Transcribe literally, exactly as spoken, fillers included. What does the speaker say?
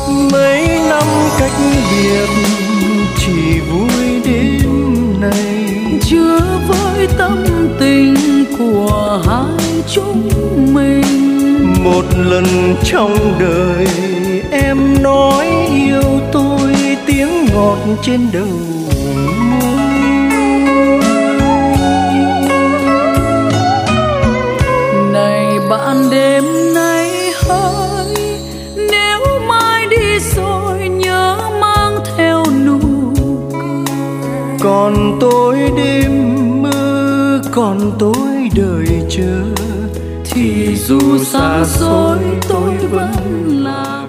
Mấy năm cách biệt chỉ vui đêm này, chứa với tâm tình của hai chúng mình. Một lần trong đời em nói yêu tôi, tiếng ngọt trên đầu môi. Này bạn đêm nay hỡi, nếu mai đi rồi nhớ mang theo nụ cười. Còn tôi đêm mơ, còn tôi đợi chờ, thì dù xa xôi tôi vẫn là